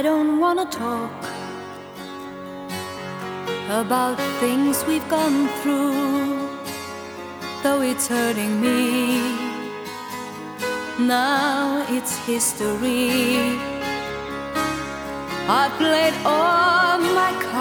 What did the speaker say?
I don't wanna talk about things we've gone through, though it's hurting me. Now it's history. I played all my cards